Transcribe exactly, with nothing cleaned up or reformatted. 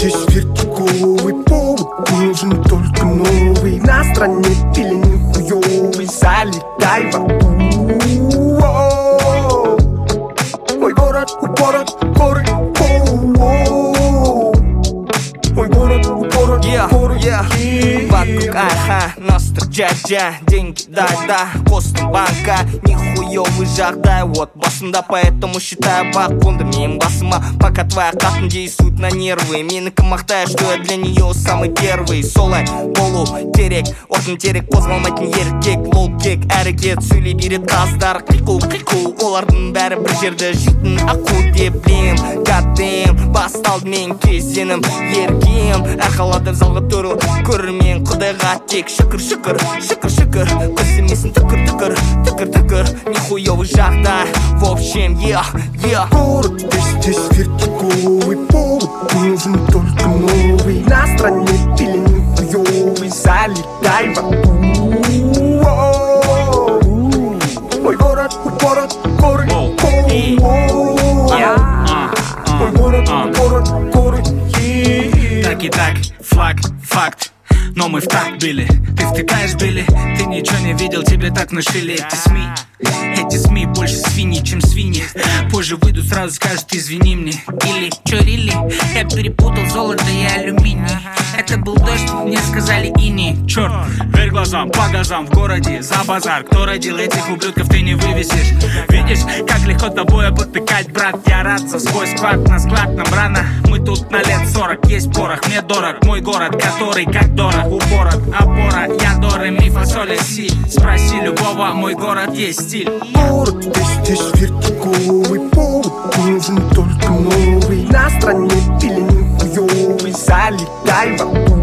здесь вертиковый повод, нужен только новый. На стране пили нихуёвый, залетай в аду. Мой город, город, горы, мой город, город, yeah, горы, yeah. Вокруг, ага, ностр, джа-джа, деньги, да-да, костом банка, нихуёвый жағдай, вот басында, поэтому считаю бакунды менің басыма. Пока твоя қатын действует на нервы, мені кім мақтайды, что я для нее самый первый. Солай болу керек, орын терек, қозғалмайтын еркек, лол кек, әрекет сөйлей береді қаздар, қиқу қиқу, олардың бәрі бір жерді жейтін ақу деп білем. Goddamn, басталды мен кезенім, еркем, әр қалада залға төріл көрермен, құдайға тек шүкір шүкір, шүкір шүкір, көзімесін түкір түкір, түкір түкір, нихуёвый жағдай. В общем, yeah, yeah. Город здесь, здесь вертиковый повод, нужен только новый. На стране пили нихуёвый, залетай в аду. Мой город, город, горы, мой город, город, горы. Так и так, флаг, факт. Но мы в такт были, ты втыкаешь были. Ты ничего не видел, тебе так нашили эти СМИ. Эти СМИ больше свиньи, чем свиньи. Позже выйдут, сразу скажут извини мне. Или, чё, рили? Я перепутал золото и алюминий. Это был дождь, мне сказали ини. Чёрт, верь глазам, по газам в городе, за базар. Кто родил этих ублюдков, ты не вывесишь. Видишь, как легко тобой потыкать, брат. Я рад за свой склад, на склад нам рано. Мы тут на лет сорок, есть порох, мне дорог мой город, который как дорог упорот, опора. Я доры, ми, фасоля, си. Спроси любого, мой город есть стиль. Город здесь, здесь вертиковый повод, нужен только новый. На стране пили нихуёвый, залетай в аду.